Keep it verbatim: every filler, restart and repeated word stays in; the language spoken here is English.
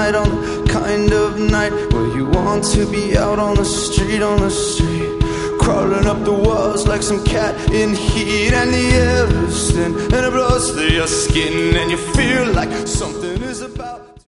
night, on the kind of night where you want to be out on the street, on the street, crawling up the walls like some cat in heat. And the air is thin and it blows through your skin, and you feel like something is about